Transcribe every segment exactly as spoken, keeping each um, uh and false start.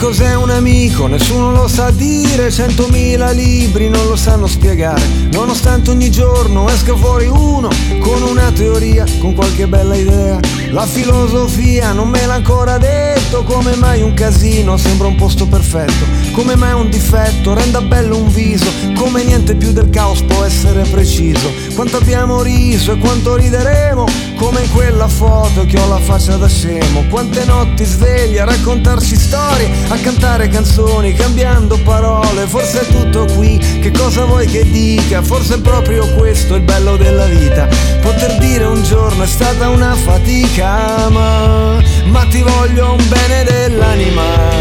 cos'è un amico? Nessuno lo sa dire, centomila libri non lo sanno spiegare, nonostante ogni giorno esca fuori uno con una teoria, con qualche bella idea. La filosofia non me l'ha ancora detto, come mai un casino sembra un posto perfetto, come mai un difetto renda bello un viso, come niente più del caos può essere preciso. Quanto abbiamo riso e quanto rideremo, come in quella foto che ho la faccia da scemo. Quante notti svegli a raccontarsi storie, a cantare canzoni cambiando parole. Forse è tutto qui, che cosa vuoi che dica? Forse è proprio questo il bello della vita, poter dire un giorno è stata una fatica, ma, ma ti voglio un bene dell'anima.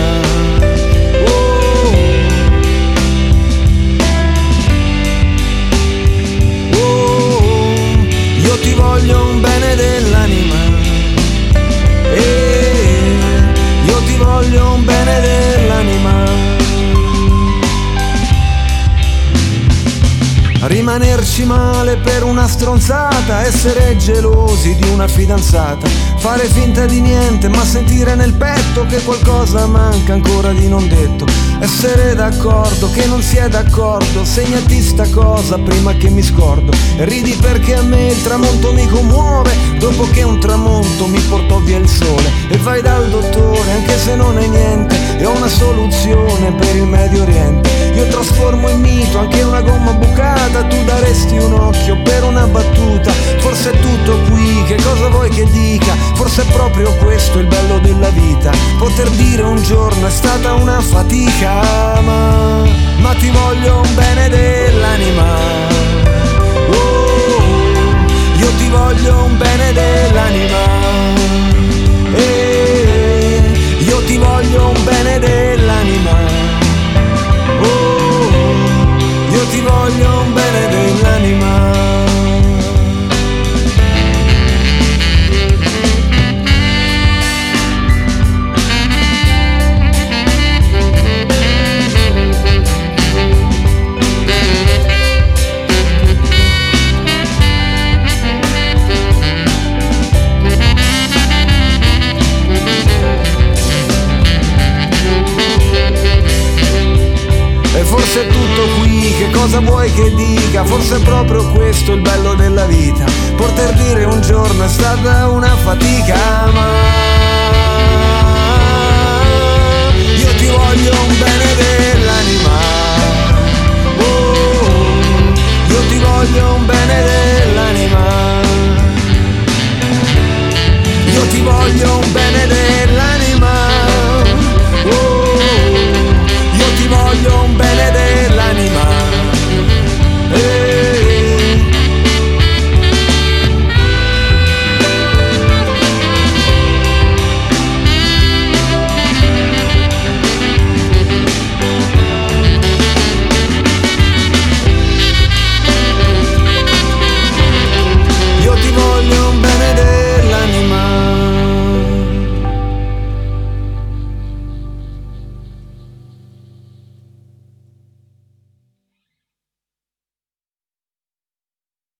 Oh, oh, io ti voglio un bene dell'anima, e io ti voglio un bene dell'anima. Rimanerci male per una stronzata, essere gelosi di una fidanzata, fare finta di niente ma sentire nel petto che qualcosa manca ancora di non detto, essere d'accordo che non si è d'accordo, segnati sta cosa prima che mi scordo, e ridi perché a me il tramonto mi commuove, dopo che un tramonto mi portò via il sole. E vai dal dottore anche se non è niente, e ho una soluzione per il Medio Oriente. Io trasformo in mito anche una gomma bucata, tu daresti un occhio per una battuta. Forse è tutto qui, che cosa vuoi che dica? Forse è proprio questo il bello della vita, poter dire un giorno è stata una fatica, ma, ma ti voglio un bene dell'anima. Oh, io ti voglio un bene dell'anima, e io ti voglio un bene dell'anima. Io ti voglio un bene dell'anima. Forse è tutto qui, che cosa vuoi che dica? Forse è proprio questo il bello della vita, poter dire un giorno è stata una fatica, ma io ti voglio un bene dell'anima.